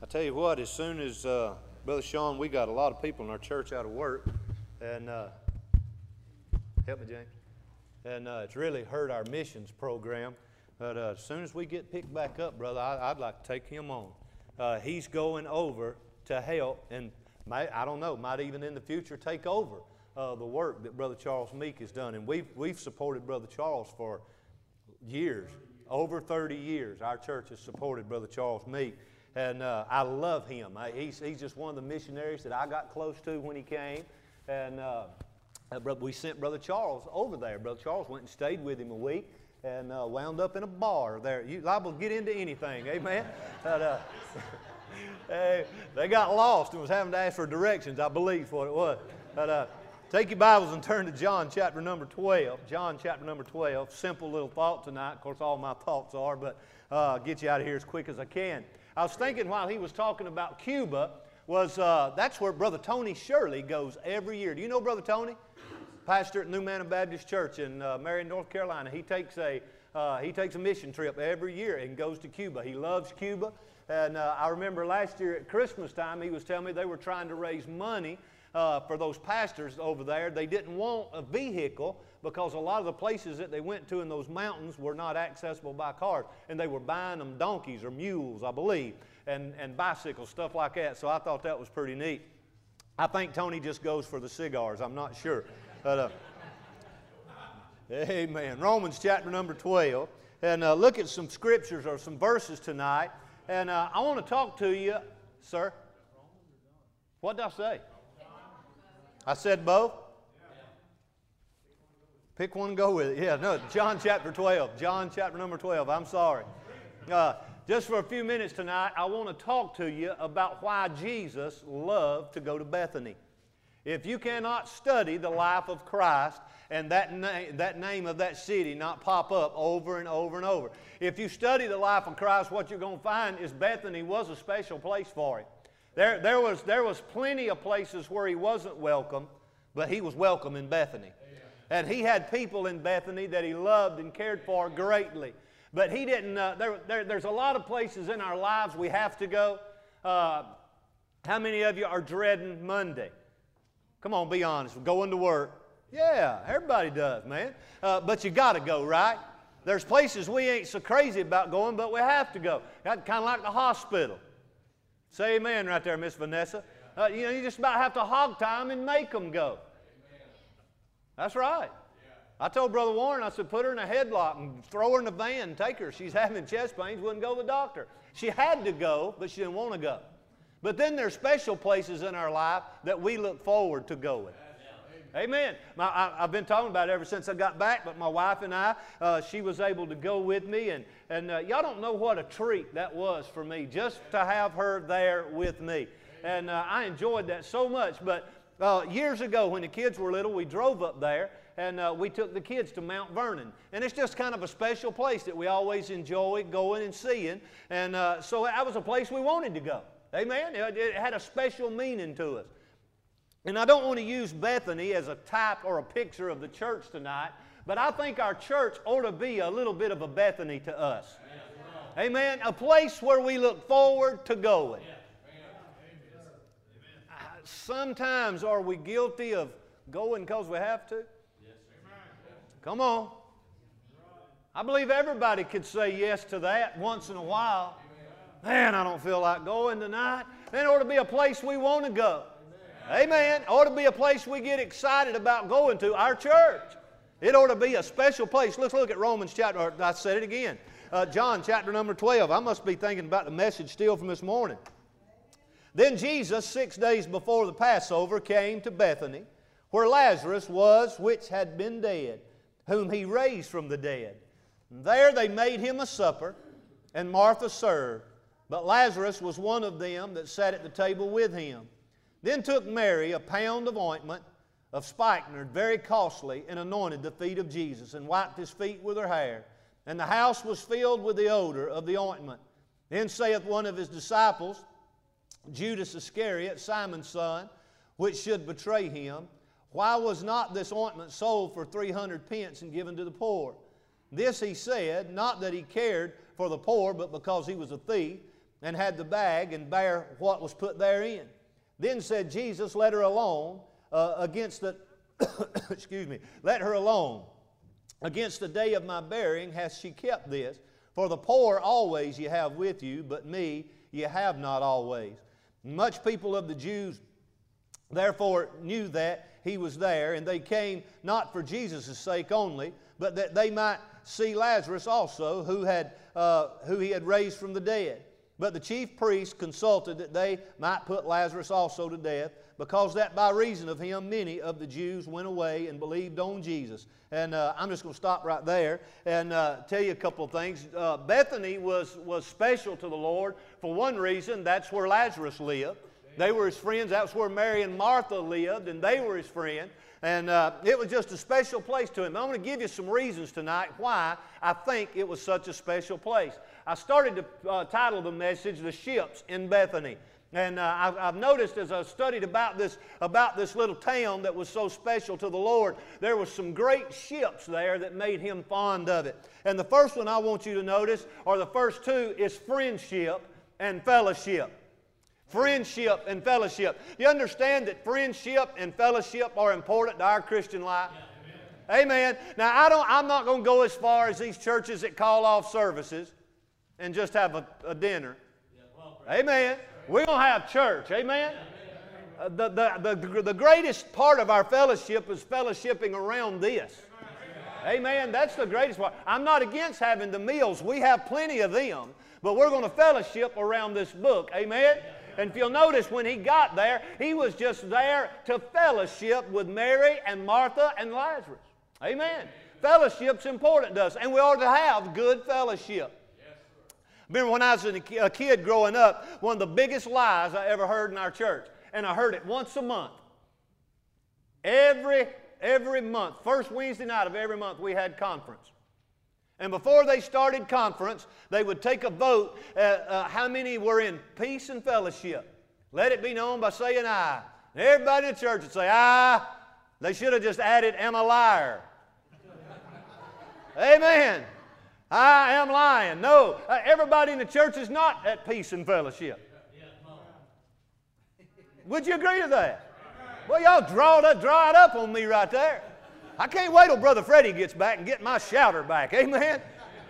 I tell you what, as soon as, Brother Sean, we got a lot of people in our church out of work, and help me, James, and it's really hurt our missions program. But as soon as we get picked back up, brother, I'd like to take him on. He's going over to help, and I don't know, might even in the future take over the work that Brother Charles Meek has done. And we've supported Brother Charles for years, over 30 years. Our church has supported Brother Charles Meek. And I love him. He's just one of the missionaries that I got close to when he came. And we sent Brother Charles over there. Brother Charles went and stayed with him a week and wound up in a bar there. You're liable to get into anything, amen? But, they got lost and was having to ask for directions, I believe, is what it was. But take your Bibles and turn to John chapter number 12. John chapter number 12. Simple little thought tonight. Of course, all my thoughts are, but I'll get you out of here as quick as I can. I was thinking while he was talking about Cuba, that's where Brother Tony Shirley goes every year. Do you know Brother Tony? Pastor at New Manna Baptist Church in Marion, North Carolina. He takes a mission trip every year and goes to Cuba. He loves Cuba. And I remember last year at Christmas time, he was telling me they were trying to raise money for those pastors over there. They didn't want a vehicle because a lot of the places that they went to in those mountains were not accessible by cars. And they were buying them donkeys or mules, I believe, and bicycles, stuff like that. So I thought that was pretty neat. I think Tony just goes for the cigars. I'm not sure. But, amen. Romans chapter number 12. And look at some scriptures or some verses tonight. And I want to talk to you, sir. What did I say? I said both? Pick one and go with it. Yeah, no, John chapter 12. John chapter number 12. I'm sorry. Just for a few minutes tonight, I want to talk to you about why Jesus loved to go to Bethany. If you cannot study the life of Christ and that name of that city not pop up over and over and over. If you study the life of Christ, what you're going to find is Bethany was a special place for him. There was plenty of places where he wasn't welcome, but he was welcome in Bethany. And he had people in Bethany that he loved and cared for greatly. But he didn't, there's a lot of places in our lives we have to go. How many of you are dreading Monday? Come on, be honest. Going to work. Yeah, everybody does, man. But you got to go, right? There's places we ain't so crazy about going, but we have to go. Kind of like the hospital. Say amen right there, Miss Vanessa. You just about have to hog time and make them go. That's right. I told Brother Warren, I said, put her in a headlock and throw her in the van and take her. She's having chest pains, wouldn't go to the doctor. She had to go, but she didn't want to go. But then there's special places in our life that we look forward to going. Amen. I've been talking about it ever since I got back, but my wife and I, she was able to go with me. And y'all don't know what a treat that was for me, just to have her there with me. And I enjoyed that so much. But years ago, when the kids were little, we drove up there, and we took the kids to Mount Vernon. And it's just kind of a special place that we always enjoy going and seeing. And so that was a place we wanted to go. Amen? It had a special meaning to us. And I don't want to use Bethany as a type or a picture of the church tonight, but I think our church ought to be a little bit of a Bethany to us. Amen? A place where we look forward to going. Sometimes are we guilty of going because we have to? Come on. I believe everybody could say yes to that once in a while. Man, I don't feel like going tonight. Then it ought to be a place we want to go. Amen. It ought to be a place we get excited about going to, our church. It ought to be a special place. Let's look at Romans chapter, I said it again, John chapter number 12. I must be thinking about the message still from this morning. Then Jesus, 6 days before the Passover, came to Bethany, where Lazarus was, which had been dead, whom he raised from the dead. And there they made him a supper, and Martha served. But Lazarus was one of them that sat at the table with him. Then took Mary a pound of ointment of spikenard, very costly, and anointed the feet of Jesus, and wiped his feet with her hair. And the house was filled with the odor of the ointment. Then saith one of his disciples, Judas Iscariot, Simon's son, which should betray him, why was not this ointment sold for 300 pence and given to the poor? This he said, not that he cared for the poor, but because he was a thief. and had the bag and bare what was put therein. Then said Jesus, let her alone against the, excuse me, let her alone. Against the day of my burying hath she kept this. For the poor always ye have with you, but me ye have not always. Much people of the Jews therefore knew that he was there, and they came not for Jesus' sake only, but that they might see Lazarus also, who he had raised from the dead. But the chief priests consulted that they might put Lazarus also to death, because that by reason of him many of the Jews went away and believed on Jesus. And I'm just going to stop right there and tell you a couple of things. Bethany was special to the Lord. For one reason, that's where Lazarus lived. They were his friends. That's where Mary and Martha lived, and they were his friends. And it was just a special place to him. I'm going to give you some reasons tonight why I think it was such a special place. I started to title the message, The Ships in Bethany. And I've noticed as I've studied about this little town that was so special to the Lord, there were some great ships there that made him fond of it. And the first one I want you to notice, or the first two, is friendship and fellowship. Friendship and fellowship. You understand that friendship and fellowship are important to our Christian life? Yeah, amen. Now, I'm not going to go as far as these churches that call off services and just have a dinner. Amen. We're going to have church. Amen. The greatest part of our fellowship is fellowshipping around this. Amen. That's the greatest part. I'm not against having the meals. We have plenty of them. But we're going to fellowship around this book. Amen. And if you'll notice, when he got there, he was just there to fellowship with Mary and Martha and Lazarus. Amen. Fellowship's important to us, and we ought to have good fellowship. Remember when I was a kid growing up, one of the biggest lies I ever heard in our church, and I heard it once a month. Every month, first Wednesday night of every month, we had conference. And before they started conference, they would take a vote how many were in peace and fellowship. Let it be known by saying aye. Everybody in the church would say aye. They should have just added, am a liar. Amen. I am lying. No, everybody in the church is not at peace and fellowship. Would you agree to that? Well, y'all dried up on me right there. I can't wait till Brother Freddie gets back and get my shouter back. Amen?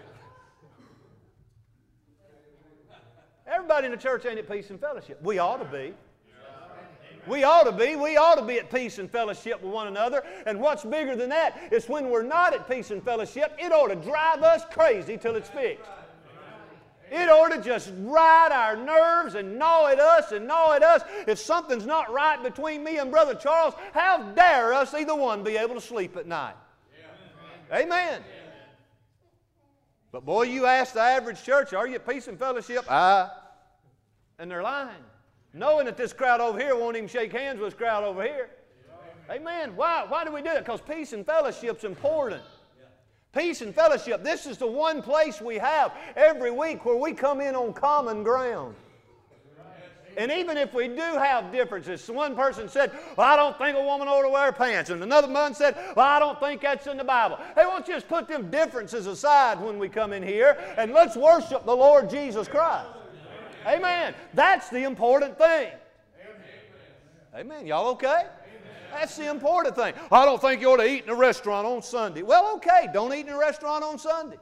Everybody in the church ain't at peace and fellowship. We ought to be. We ought to be. We ought to be at peace and fellowship with one another. And what's bigger than that is when we're not at peace and fellowship, it ought to drive us crazy till it's fixed. It ought to just ride our nerves and gnaw at us and gnaw at us. If something's not right between me and Brother Charles, how dare us either one be able to sleep at night? Amen. Amen. But boy, you ask the average church, are you at peace and fellowship? Aye. And they're lying. Knowing that this crowd over here won't even shake hands with this crowd over here. Amen. Why do we do that? Because peace and fellowship's important. Peace and fellowship. This is the one place we have every week where we come in on common ground. And even if we do have differences, one person said, well, I don't think a woman ought to wear pants. And another man said, well, I don't think that's in the Bible. Hey, why don't you just put them differences aside when we come in here and let's worship the Lord Jesus Christ. Amen. That's the important thing. Amen. Y'all okay? That's the important thing. I don't think you ought to eat in a restaurant on Sunday. Well, okay, don't eat in a restaurant on Sunday.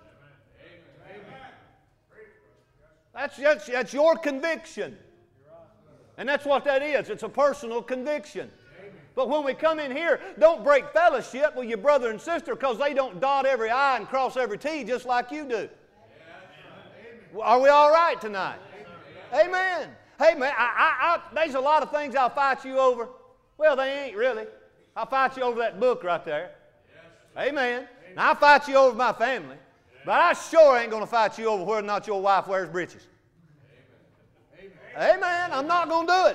That's your conviction. And that's what that is. It's a personal conviction. But when we come in here, don't break fellowship with your brother and sister because they don't dot every I and cross every T just like you do. Are we all right tonight? Amen. Hey, man, there's a lot of things I'll fight you over. Well, they ain't really. I'll fight you over that book right there. Amen. Now, I'll fight you over my family. But I sure ain't going to fight you over whether or not your wife wears breeches. Amen. I'm not going to do it.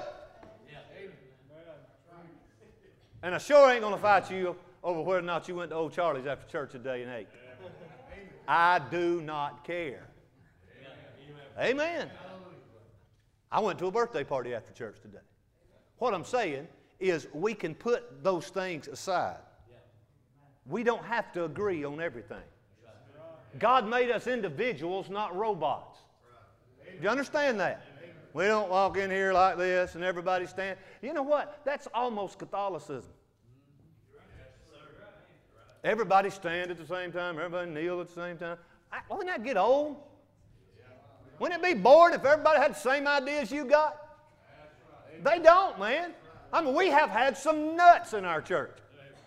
And I sure ain't going to fight you over whether or not you went to Old Charlie's after church today and ate. I do not care. Amen. I went to a birthday party after church today. What I'm saying is we can put those things aside. We don't have to agree on everything. God made us individuals, not robots. you understand that? We don't walk in here like this and everybody stand. You know what? That's almost Catholicism. Everybody stand at the same time. Everybody kneel at the same time. Wouldn't that get old? Wouldn't it be boring if everybody had the same ideas you got? They don't, man. I mean, we have had some nuts in our church.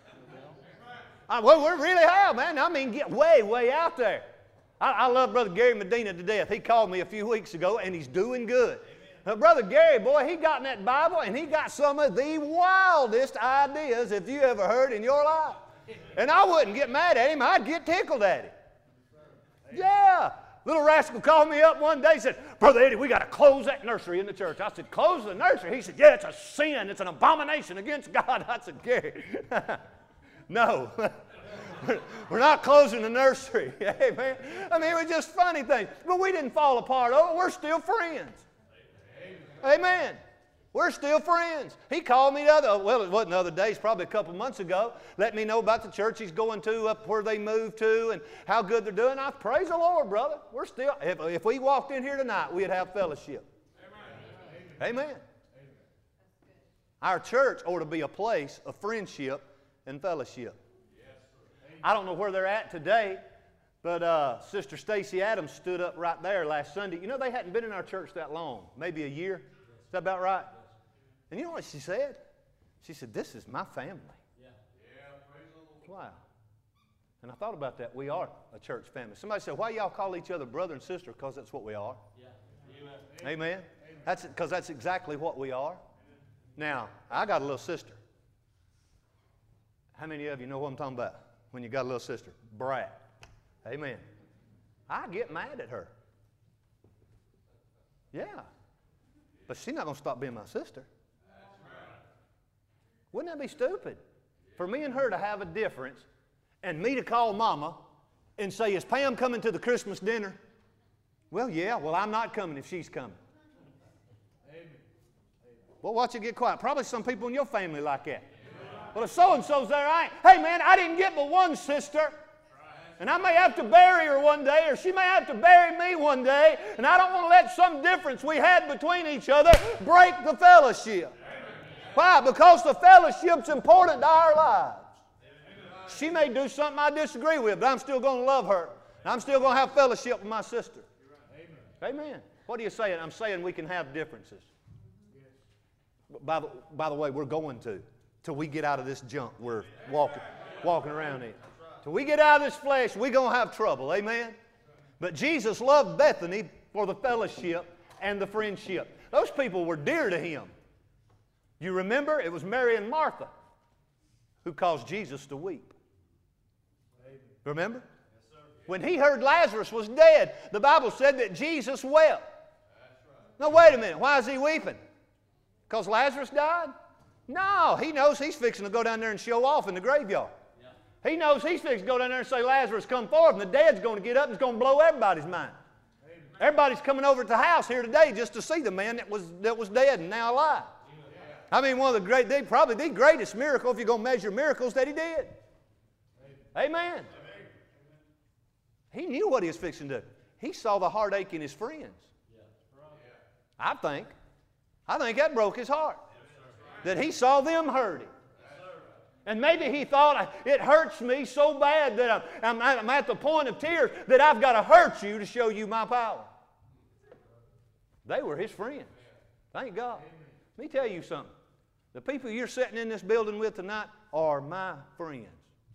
Well, we really have, man. I mean, get way, way out there. I love Brother Gary Medina to death. He called me a few weeks ago, and he's doing good. Brother Gary, boy, he got in that Bible, and he got some of the wildest ideas if you ever heard in your life. And I wouldn't get mad at him. I'd get tickled at him. Yeah. Little rascal called me up one day and said, Brother Eddie, we got to close that nursery in the church. I said, close the nursery? He said, yeah, it's a sin. It's an abomination against God. I said, Gary, no. We're not closing the nursery. Amen. I mean, it was just funny things. But we didn't fall apart over it. We're still friends. Amen. We're still friends. He called me it wasn't the other day, it's probably a couple months ago, let me know about the church he's going to up where they moved to and how good they're doing. I praise the Lord, brother. We're still, if we walked in here tonight, we'd have fellowship. Amen. Amen. Our church ought to be a place of friendship and fellowship. I don't know where they're at today, but Sister Stacy Adams stood up right there last Sunday. You know, they hadn't been in our church that long, maybe a year. Is that about right? And you know what she said? She said, this is my family. Yeah. Wow. And I thought about that. We are a church family. Somebody said, why y'all call each other brother and sister? Because that's what we are. Yeah. Amen. Because that's exactly what we are. Now, I got a little sister. How many of you know what I'm talking about when you got a little sister? Brat. Amen. I get mad at her. Yeah. But she's not going to stop being my sister. Wouldn't that be stupid? For me and her to have a difference and me to call Mama and say, is Pam coming to the Christmas dinner? Well, yeah. Well, I'm not coming if she's coming. Well, watch it get quiet. Probably some people in your family like that. Well, if so-and-so's there, I ain't. Hey, man, I didn't get but one sister. And I may have to bury her one day, or she may have to bury me one day, and I don't want to let some difference we had between each other break the fellowship. Why? Because the fellowship's important to our lives. She may do something I disagree with, but I'm still going to love her. And I'm still going to have fellowship with my sister. Amen. What are you saying? I'm saying we can have differences. By the way, we're going to, till we get out of this junk we're walking around in. Till we get out of this flesh, we're going to have trouble. Amen? But Jesus loved Bethany for the fellowship and the friendship. Those people were dear to Him. You remember? It was Mary and Martha who caused Jesus to weep. Remember? When He heard Lazarus was dead, the Bible said that Jesus wept. Now, wait a minute. Why is He weeping? Because Lazarus died? No, He knows He's fixing to go down there and show off in the graveyard. He knows He's fixing to go down there and say, Lazarus, come forth, and the dead's going to get up and it's going to blow everybody's mind. Amen. Everybody's coming over to the house here today just to see the man that was dead and now alive. I mean, probably the greatest miracle, if you're going to measure miracles, that He did. Amen. He knew what He was fixing to do. He saw the heartache in His friends. I think that broke His heart. That He saw them hurting. And maybe He thought, it hurts me so bad that I'm at the point of tears that I've got to hurt you to show you my power. They were His friends. Thank God. Let me tell you something. The people you're sitting in this building with tonight are my friends.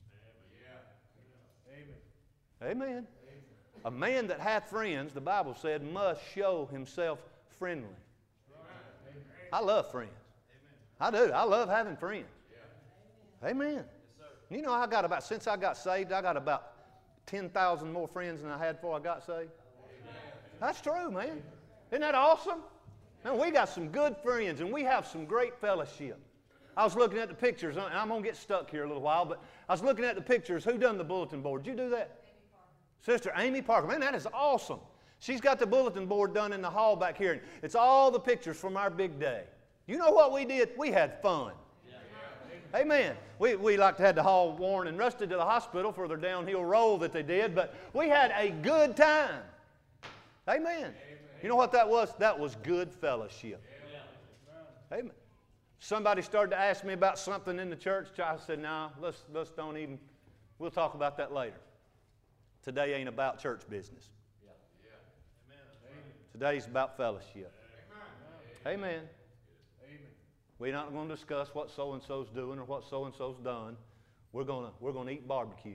Amen. A man that hath friends, the Bible said, must show himself friendly. I love friends. I do. I love having friends. Amen. You know, since I got saved, I got about 10,000 more friends than I had before I got saved. That's true, man. Isn't that awesome? Man, we got some good friends, and we have some great fellowship. I was looking at the pictures, and I'm going to get stuck here a little while, but I was looking at the pictures. Who done the bulletin board? Did you do that? Sister Amy Parker. Man, that is awesome. She's got the bulletin board done in the hall back here, and it's all the pictures from our big day. You know what we did? We had fun. Amen. We like to have the hall worn and rusted to the hospital for their downhill roll that they did, but we had a good time. Amen. You know what that was? That was good fellowship. Amen. Somebody started to ask me about something in the church. I said, no, let's don't even, we'll talk about that later. Today ain't about church business. Today's about fellowship. Amen. We're not going to discuss what so-and-so's doing or what so-and-so's done. We're going to eat barbecue.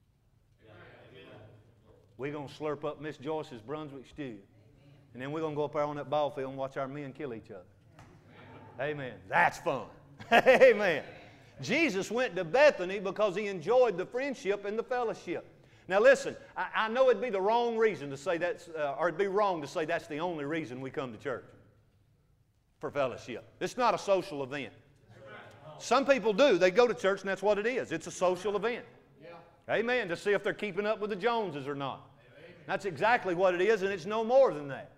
We're going to slurp up Miss Joyce's Brunswick stew. And then we're going to go up there on that ball field and watch our men kill each other. Amen. That's fun. Amen. Jesus went to Bethany because he enjoyed the friendship and the fellowship. Now listen, I know it'd be the wrong reason to say that's, or it'd be wrong to say that's the only reason we come to church. For fellowship. It's not a social event. Some people do. They go to church and that's what it is. It's a social event. Amen. To see if they're keeping up with the Joneses or not. That's exactly what it is, and it's no more than that.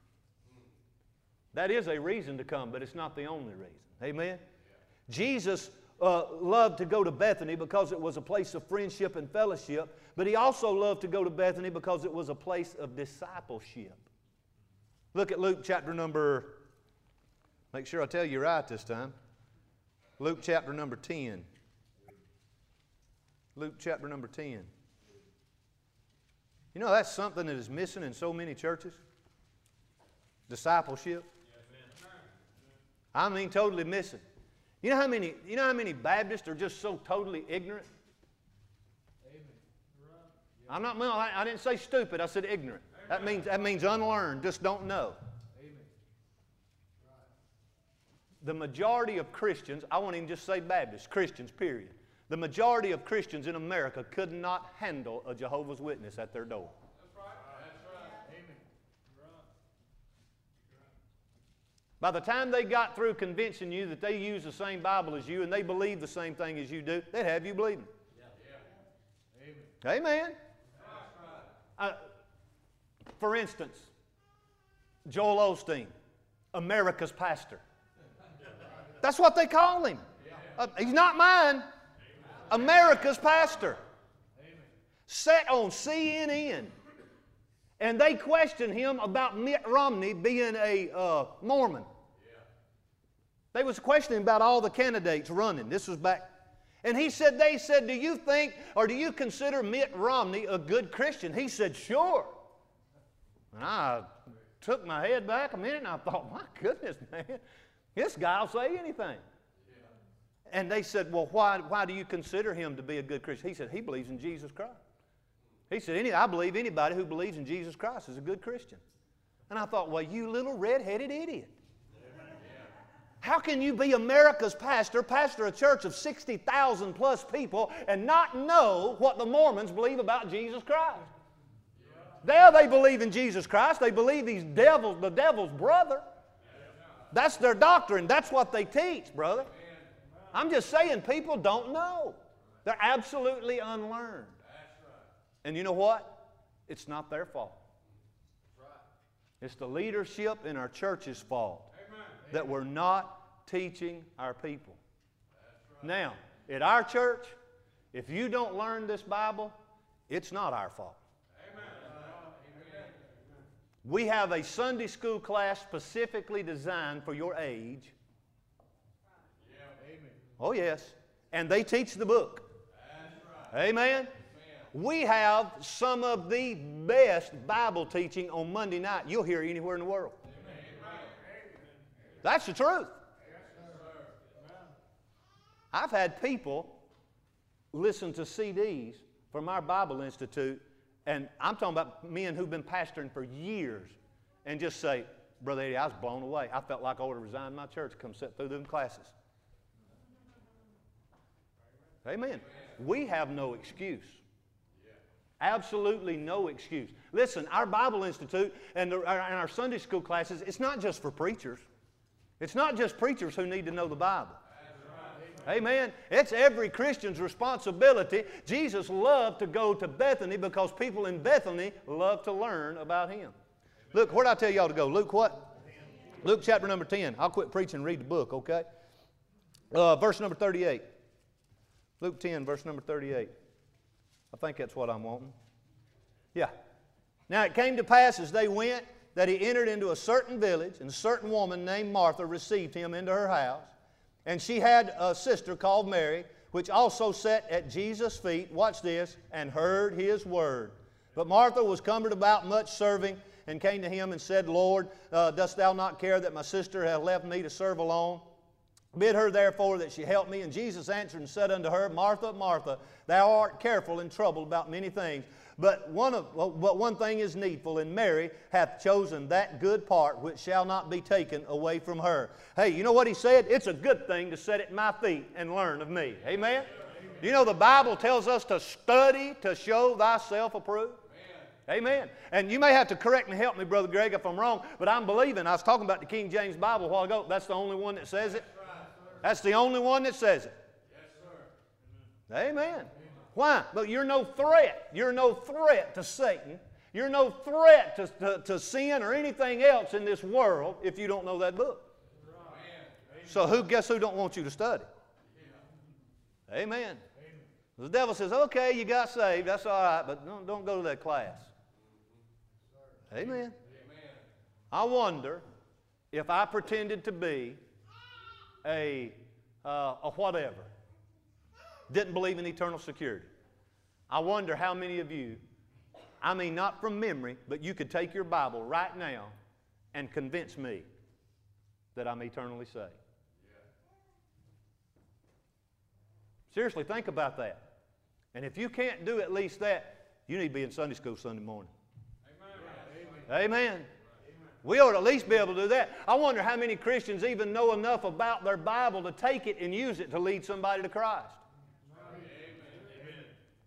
That is a reason to come, but it's not the only reason. Amen. Jesus loved to go to Bethany because it was a place of friendship and fellowship, but he also loved to go to Bethany because it was a place of discipleship. Look at Luke chapter number, make sure I tell you right this time. Luke chapter number 10. Luke chapter number 10. You know, that's something that is missing in so many churches. Discipleship. I mean, totally missing. You know how many Baptists are just so totally ignorant? I didn't say stupid, I said ignorant. That means unlearned, just don't know. The majority of Christians, I won't even just say Baptists, Christians, period. The majority of Christians in America could not handle a Jehovah's Witness at their door. That's right. That's right. Amen. By the time they got through convincing you that they use the same Bible as you and they believe the same thing as you do, they'd have you believing. Yeah. Amen. Amen. For instance, Joel Osteen, America's pastor. That's what they call him. He's not mine. America's pastor. Sat on CNN. And they questioned him about Mitt Romney being a Mormon. They was questioning about all the candidates running. This was back. And they said, do you think or do you consider Mitt Romney a good Christian? He said, sure. And I took my head back a minute and I thought, my goodness, man, this guy will say anything. And they said, well, why do you consider him to be a good Christian? He said, he believes in Jesus Christ. He said, I believe anybody who believes in Jesus Christ is a good Christian. And I thought, well, you little red-headed idiot. How can you be America's pastor a church of 60,000 plus people, and not know what the Mormons believe about Jesus Christ? There they believe in Jesus Christ. They believe he's the devil's brother. That's their doctrine. That's what they teach, brother. I'm just saying people don't know. They're absolutely unlearned. And you know what? It's not their fault. It's the leadership in our church's fault that we're not teaching our people. Now, at our church, if you don't learn this Bible, it's not our fault. We have a Sunday school class specifically designed for your age. Oh, yes. And they teach the book. Amen. We have some of the best Bible teaching on Monday night you'll hear anywhere in the world. That's the truth. I've had people listen to CDs from our Bible Institute, and I'm talking about men who've been pastoring for years, and just say, Brother Eddie, I was blown away. I felt like I ought to resign my church and come sit through them classes. Amen. We have no excuse. Absolutely no excuse. Listen, our Bible Institute and our Sunday school classes, it's not just for preachers. It's not just preachers who need to know the Bible. Amen. It's every Christian's responsibility. Jesus loved to go to Bethany because people in Bethany love to learn about Him. Look, where did I tell y'all to go? Luke what? Luke chapter number 10. I'll quit preaching and read the book, okay? Verse number 38. Luke 10, verse number 38. I think that's what I'm wanting. Yeah. Now it came to pass as they went, that he entered into a certain village, and a certain woman named Martha received him into her house. And she had a sister called Mary, which also sat at Jesus' feet, watch this, and heard his word. But Martha was cumbered about much serving, and came to him and said, Lord, dost thou not care that my sister hath left me to serve alone? Bid her therefore that she help me. And Jesus answered and said unto her, Martha, Martha, thou art careful and troubled about many things, but one thing is needful, and Mary hath chosen that good part which shall not be taken away from her. Hey, you know what he said? It's a good thing to sit at my feet and learn of me. Amen? You know the Bible tells us to study to show thyself approved. Amen. And you may have to correct me, help me, Brother Greg, if I'm wrong, but I'm believing. I was talking about the King James Bible a while ago. That's the only one that says it. That's the only one that says it. Yes, sir. Amen. Why? But you're no threat. You're no threat to Satan. You're no threat to sin or anything else in this world if you don't know that book. So guess who don't want you to study? Amen. The devil says, okay, you got saved. That's all right, but don't go to that class. Amen. I wonder if I pretended to be a whatever, didn't believe in eternal security. I wonder how many of you, I mean not from memory, but you could take your Bible right now and convince me that I'm eternally saved. Seriously, think about that. And if you can't do at least that, you need to be in Sunday school Sunday morning. Amen. Amen. We ought to at least be able to do that. I wonder how many Christians even know enough about their Bible to take it and use it to lead somebody to Christ. Amen.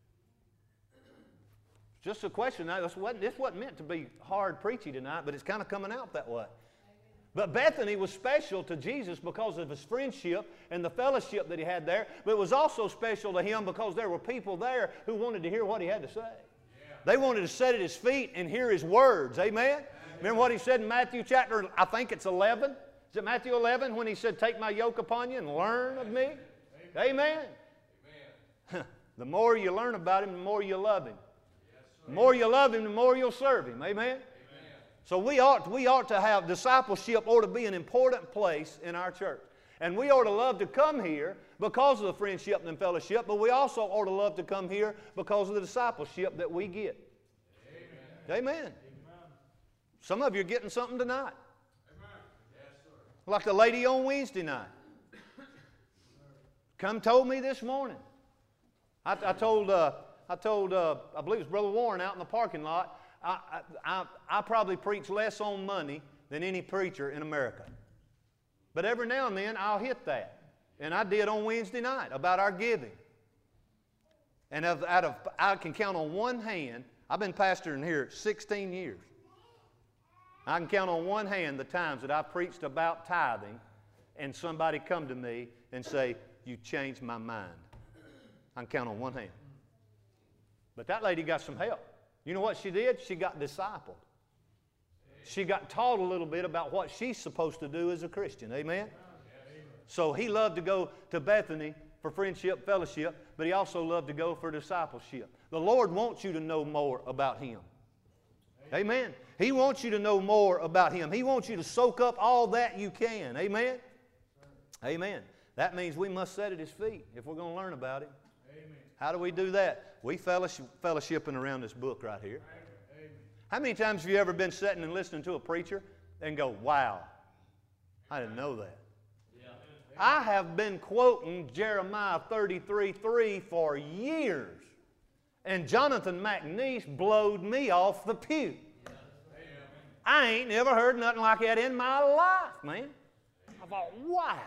Just a question. Now, this wasn't meant to be hard preachy tonight, but it's kind of coming out that way. But Bethany was special to Jesus because of his friendship and the fellowship that he had there. But it was also special to him because there were people there who wanted to hear what he had to say. Yeah. They wanted to sit at his feet and hear his words. Amen? Remember what he said in Matthew chapter, I think it's 11? Is it Matthew 11 when he said, take my yoke upon you and learn of me? Amen. Amen. The more you learn about him, the more you love him. Yes, the more you love him, the more you'll serve him. Amen. So we ought to have discipleship ought to be an important place in our church. And we ought to love to come here because of the friendship and fellowship, but we also ought to love to come here because of the discipleship that we get. Amen. Amen. Amen. Some of you are getting something tonight. Amen. Yes, sir. Like the lady on Wednesday night. Told me this morning. I told I believe it was Brother Warren out in the parking lot, I probably preach less on money than any preacher in America. But every now and then I'll hit that. And I did on Wednesday night about our giving. And I can count on one hand, I've been pastoring here 16 years. I can count on one hand the times that I've preached about tithing and somebody come to me and say, you changed my mind. I can count on one hand. But that lady got some help. You know what she did? She got discipled. She got taught a little bit about what she's supposed to do as a Christian. Amen? So he loved to go to Bethany for friendship, fellowship, but he also loved to go for discipleship. The Lord wants you to know more about him. Amen? He wants you to know more about him. He wants you to soak up all that you can. Amen? Amen. That means we must sit at his feet if we're going to learn about him. How do we do that? We fellowshipping around this book right here. Amen. How many times have you ever been sitting and listening to a preacher and go, wow, I didn't know that. Yeah. I have been quoting Jeremiah 33:3 for years, and Jonathan McNeese blowed me off the pew. Yeah. I ain't never heard nothing like that in my life, man. I thought, wow.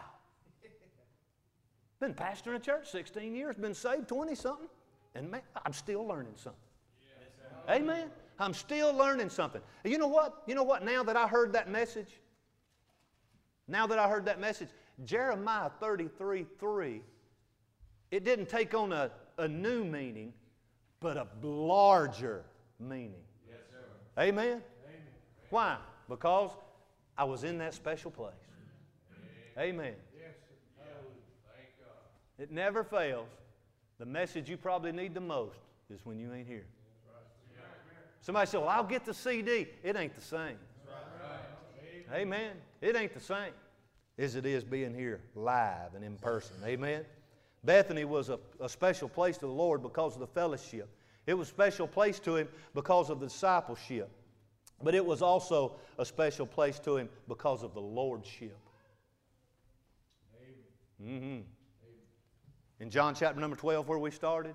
Been pastoring a church 16 years, been saved 20-something, and man, I'm still learning something. Yes. Amen? I'm still learning something. You know what? You know what? Now that I heard that message, Jeremiah 33:3, it didn't take on a new meaning, but a larger meaning. Yes, sir. Amen? Amen? Why? Because I was in that special place. Amen. It never fails. The message you probably need the most is when you ain't here. Somebody said, well, I'll get the CD. It ain't the same. Amen. It ain't the same as it is being here live and in person. Amen. Bethany was a special place to the Lord because of the fellowship. It was a special place to Him because of the discipleship. But it was also a special place to Him because of the lordship. Mm-hmm. In John chapter number 12 where we started,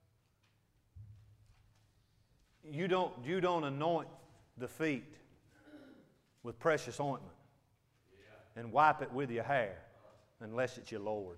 you don't anoint the feet with precious ointment and wipe it with your hair unless it's your Lord.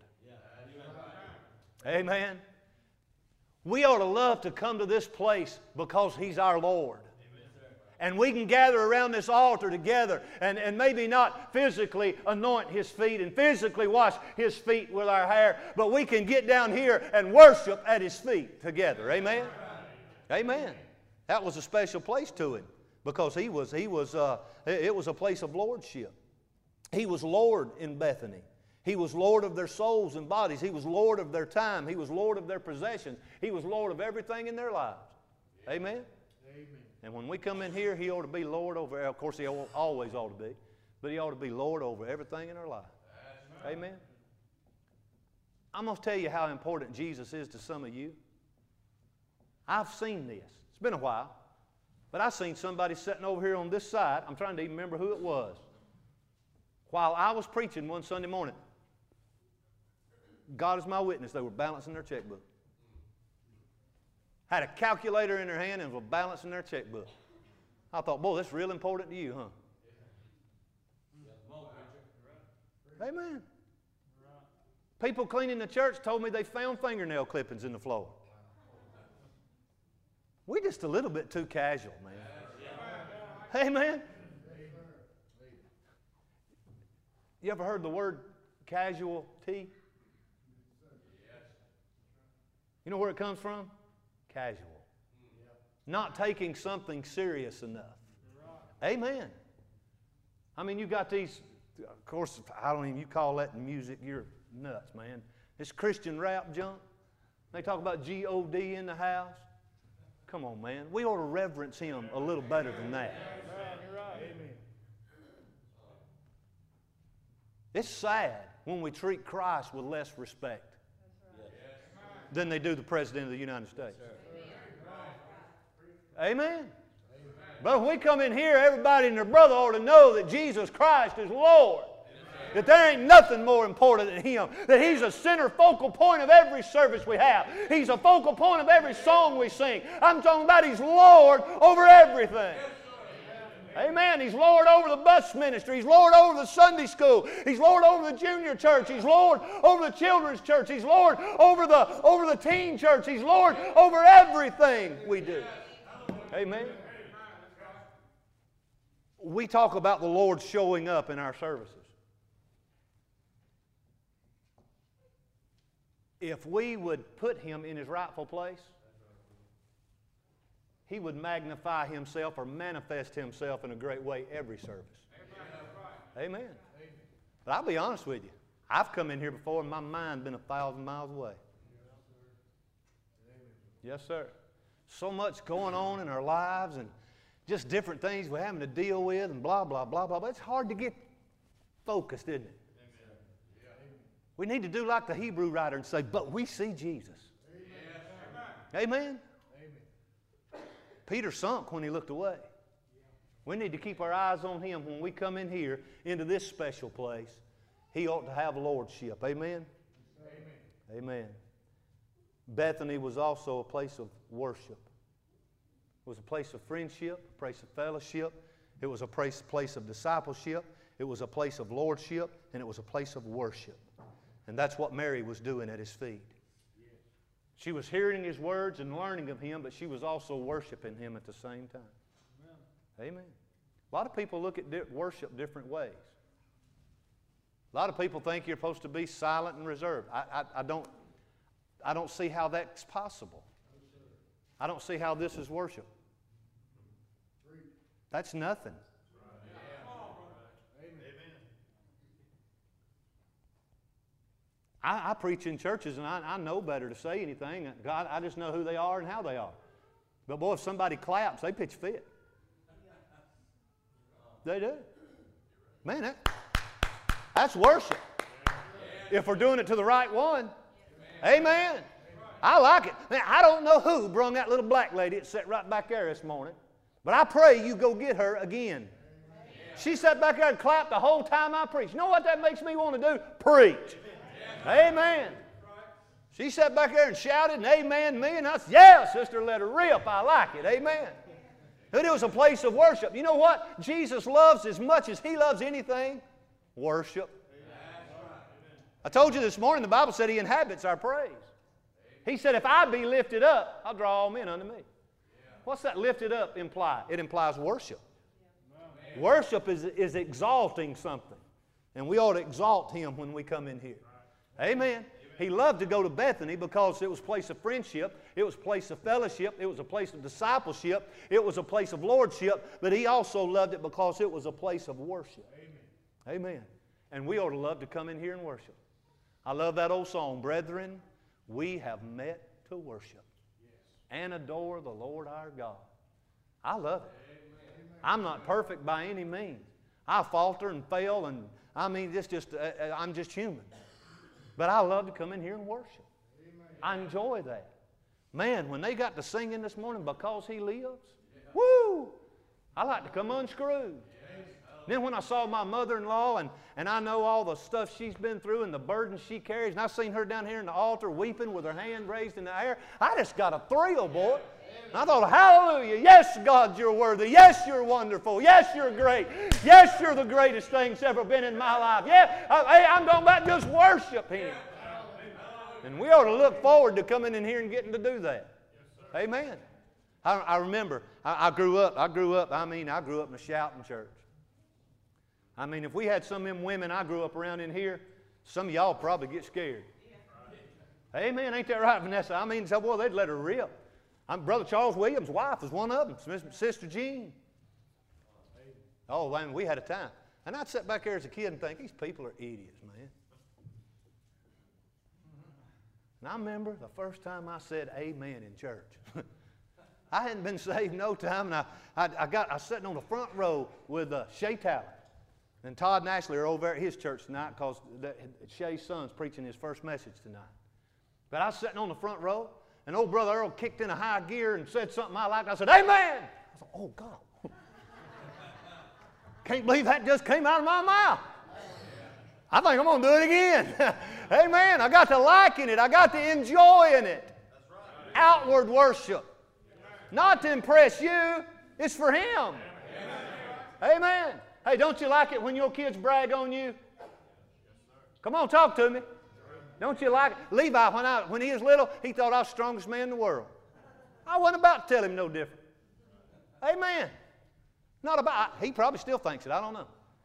Amen. We ought to love to come to this place because He's our Lord. And we can gather around this altar together and maybe not physically anoint His feet and physically wash His feet with our hair, but we can get down here and worship at His feet together. Amen? Amen. That was a special place to Him because it was a place of lordship. He was Lord in Bethany. He was Lord of their souls and bodies. He was Lord of their time. He was Lord of their possessions. He was Lord of everything in their lives. Amen? Amen. And when we come in here, He ought to be Lord over, of course He always ought to be, but He ought to be Lord over everything in our life. Right. Amen. I'm going to tell you how important Jesus is to some of you. I've seen this. It's been a while, but I've seen somebody sitting over here on this side. I'm trying to even remember who it was. While I was preaching one Sunday morning, God is my witness, they were balancing their checkbook. Had a calculator in their hand and was balancing their checkbook. I thought, boy, that's real important to you, huh? Amen. People cleaning the church told me they found fingernail clippings in the floor. We're just a little bit too casual, man. Amen. You ever heard the word casualty? You know where it comes from? Casual. Not taking something serious enough. Amen. I mean, you got these, of course, you call that music, you're nuts, man. This Christian rap junk. They talk about G-O-D in the house. Come on, man. We ought to reverence Him a little better than that. You're right. Amen. It's sad when we treat Christ with less respect than they do the President of the United States. Amen. But if we come in here, everybody and their brother ought to know that Jesus Christ is Lord. That there ain't nothing more important than Him. That He's a center focal point of every service we have. He's a focal point of every song we sing. I'm talking about He's Lord over everything. Amen. He's Lord over the bus ministry. He's Lord over the Sunday school. He's Lord over the junior church. He's Lord over the children's church. He's Lord over the teen church. He's Lord over everything we do. Amen. We talk about the Lord showing up in our services. If we would put Him in His rightful place, He would magnify Himself or manifest Himself in a great way every service. Amen. But I'll be honest with you. I've come in here before and my mind been 1,000 miles away. Yes, sir. So much going on in our lives and just different things we're having to deal with and blah, blah, blah, blah. But it's hard to get focused, isn't it? We need to do like the Hebrew writer and say, but we see Jesus. Amen. Peter sunk when he looked away. We need to keep our eyes on Him when we come in here into this special place. He ought to have lordship. Amen? Amen. Amen. Bethany was also a place of worship. It was a place of friendship, a place of fellowship. It was a place of discipleship. It was a place of lordship, and it was a place of worship. And that's what Mary was doing at His feet. She was hearing His words and learning of Him, but she was also worshiping Him at the same time. Amen. Amen. A lot of people look at worship different ways. A lot of people think you're supposed to be silent and reserved. I don't see how that's possible. I don't see how this is worship. That's nothing. I preach in churches and I know better to say anything. God, I just know who they are and how they are. But boy, if somebody claps, they pitch a fit. They do. Man, that's worship. If we're doing it to the right one. Amen. I like it. Man, I don't know who brung that little black lady that sat right back there this morning, but I pray you go get her again. She sat back there and clapped the whole time I preached. You know what that makes me want to do? Preach. Amen. She sat back there and shouted and amen me, and I said, yeah, sister, let her rip. I like it. Amen. It was a place of worship. You know what Jesus loves as much as He loves anything? Worship. I told you this morning, the Bible said He inhabits our praise. He said, if I be lifted up, I'll draw all men unto me. What's that lifted up imply? It implies worship. Worship is exalting something. And we ought to exalt Him when we come in here. Amen. He loved to go to Bethany because it was a place of friendship, it was a place of fellowship, it was a place of discipleship, it was a place of lordship, but He also loved it because it was a place of worship. Amen. Amen. And we ought to love to come in here and worship. I love that old song, brethren, we have met to worship and adore the Lord our God. I love it. I'm not perfect by any means. I falter and fail, and I mean, I'm just human. But I love to come in here and worship. I enjoy that. Man, when they got to singing this morning, because He lives, woo! I like to come unscrewed. Then when I saw my mother-in-law and I know all the stuff she's been through and the burden she carries, and I seen her down here in the altar weeping with her hand raised in the air, I just got a thrill, boy. And I thought, hallelujah, yes, God, you're worthy. Yes, you're wonderful. Yes, you're great. Yes, you're the greatest thing that's ever been in my life. Yeah, I'm talking about just worship Him. And we ought to look forward to coming in here and getting to do that. Amen. I remember, I grew up in a shouting church. I mean, if we had some of them women I grew up around in here, some of y'all probably get scared. Amen. Ain't that right, Vanessa? I mean, boy, they'd let her rip. Brother Charles Williams' wife was one of them, Sister Jean. Oh, man, we had a time. And I'd sit back there as a kid and think, these people are idiots, man. And I remember the first time I said amen in church. I hadn't been saved no time, and I was sitting on the front row with Shay Tower. And Todd and Ashley are over at his church tonight because Shay's son's preaching his first message tonight. But I was sitting on the front row, and old Brother Earl kicked in a high gear and said something I liked. I said, amen! I thought, oh, God. Can't believe that just came out of my mouth. I think I'm going to do it again. Amen. I got to liking it. I got to enjoying it. Outward worship. Not to impress you. It's for Him. Amen. Hey, don't you like it when your kids brag on you? Come on, talk to me. Don't you like it? Levi, when he was little, he thought I was the strongest man in the world. I wasn't about to tell him no different. Amen. He probably still thinks it. I don't know.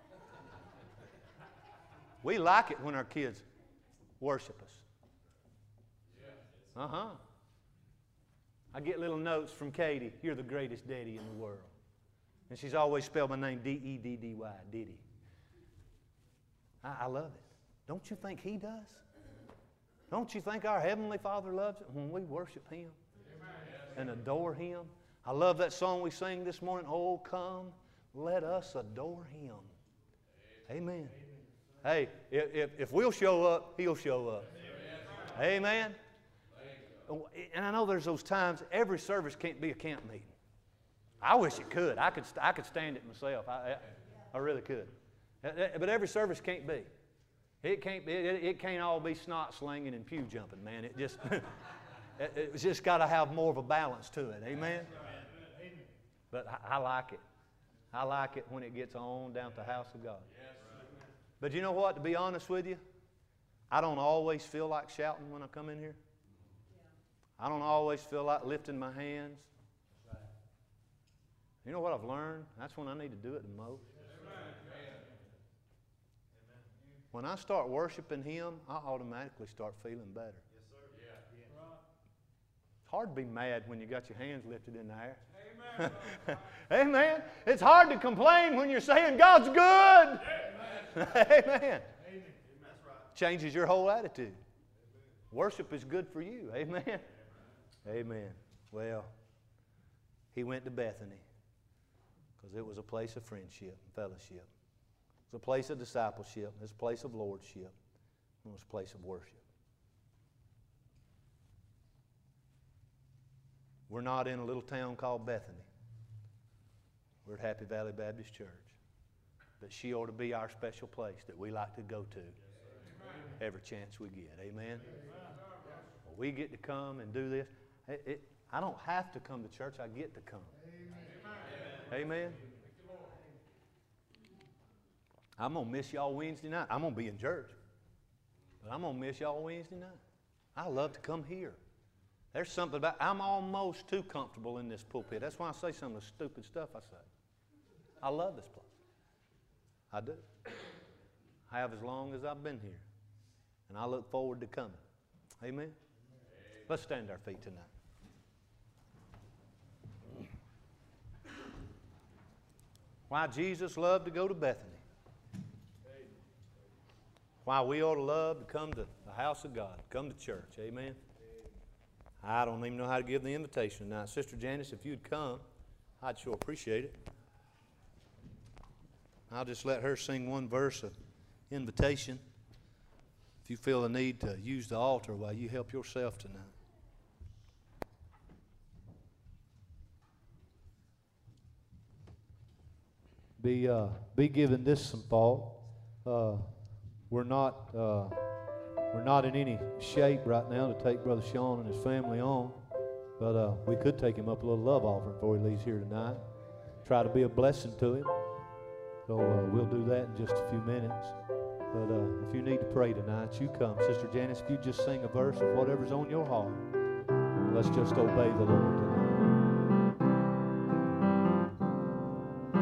We like it when our kids worship us. Uh-huh. I get little notes from Katie. You're the greatest daddy in the world. And she's always spelled my name D-E-D-D-Y, Diddy. I love it. Don't you think He does? Don't you think our Heavenly Father loves it when we worship Him and adore Him? I love that song we sang this morning, Oh, come, let us adore Him. Amen. Hey, if we'll show up, He'll show up. Amen. And I know there's those times, every service can't be a camp meeting. I wish it could. I could stand it myself. I really could. But every service can't be. It can't all be snot slinging and pew jumping, man. It's just got to have more of a balance to it. Amen? But I like it. I like it when it gets on down to the house of God. But you know what? To be honest with you, I don't always feel like shouting when I come in here. I don't always feel like lifting my hands. You know what I've learned? That's when I need to do it the most. When I start worshiping Him, I automatically start feeling better. It's hard to be mad when you got your hands lifted in the air. Amen. Amen. It's hard to complain when you're saying God's good. Amen. Changes your whole attitude. Worship is good for you. Amen. Amen. Well, He went to Bethany because it was a place of friendship and fellowship. It's a place of discipleship. It's a place of lordship. And it's a place of worship. We're not in a little town called Bethany. We're at Happy Valley Baptist Church. But she ought to be our special place that we like to go to every chance we get. Amen? Well, we get to come and do this. I don't have to come to church. I get to come. Amen? I'm going to miss y'all Wednesday night. I'm going to be in church. But I'm going to miss y'all Wednesday night. I love to come here. There's something about, I'm almost too comfortable in this pulpit. That's why I say some of the stupid stuff I say. I love this place. I do. I have as long as I've been here. And I look forward to coming. Amen? Let's stand to our feet tonight. Why Jesus loved to go to Bethany. Why we ought to love to come to the house of God, come to church. Amen? I don't even know how to give the invitation tonight. Sister Janice, if you'd come, I'd sure appreciate it. I'll just let her sing one verse of invitation. If you feel the need to use the altar while you help yourself tonight. Be given this some thought. We're not in any shape right now to take Brother Sean and his family on, but we could take him up a little love offering before he leaves here tonight. Try to be a blessing to him. So we'll do that in just a few minutes. But if you need to pray tonight, you come. Sister Janice, if you just sing a verse of whatever's on your heart, let's just obey the Lord.